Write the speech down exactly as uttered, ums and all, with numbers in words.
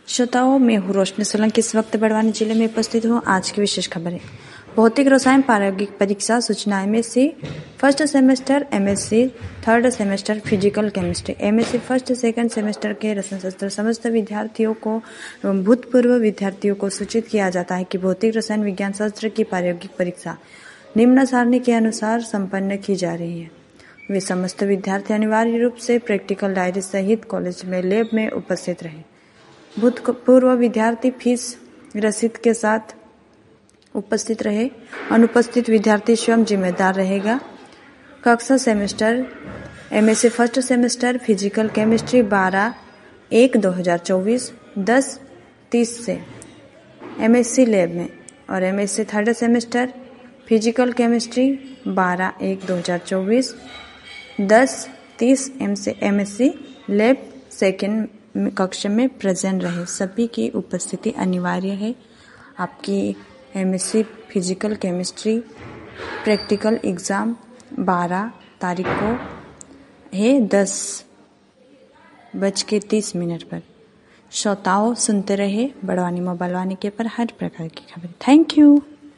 श्रोताओं, मैं हूँ रोशनी सोलंकी। इस वक्त बड़वानी जिले में उपस्थित हूँ। आज की विशेष खबरें। भौतिक रसायन प्रायोगिक परीक्षा सूचना MSc first semester, MSc third semester physical chemistry, MSc first second semester के रसायन शास्त्र समस्त विद्यार्थियों को एवं भूतपूर्व विद्यार्थियों को सूचित किया जाता है कि भौतिक रसायन विज्ञान शास्त्र की प्रायोगिक परीक्षा निम्न सारणी के अनुसार संपन्न की जा रही है। वे समस्त विद्यार्थी अनिवार्य रूप से प्रैक्टिकल डायरी सहित कॉलेज में लैब में उपस्थित रहे। भूतपूर्व विद्यार्थी फीस रसीद के साथ उपस्थित रहे। अनुपस्थित विद्यार्थी स्वयं जिम्मेदार रहेगा। कक्षा semester MSc first semester physical chemistry बारह एक दो हज़ार चौबीस दस तीस से एमएससी लैब में और MSc third semester physical chemistry बारह एक दो हज़ार चौबीस दस तीस एम से एमएससी लैब सेकेंड कक्षा में प्रेजेंट रहे। सभी की उपस्थिति अनिवार्य है। आपकी MSc physical chemistry practical exam बारह तारीख को है दस बज के तीस मिनट पर। श्रोताओं, सुनते रहे बड़वानी मोबाइल वानी के पर हर प्रकार की खबर। Thank you.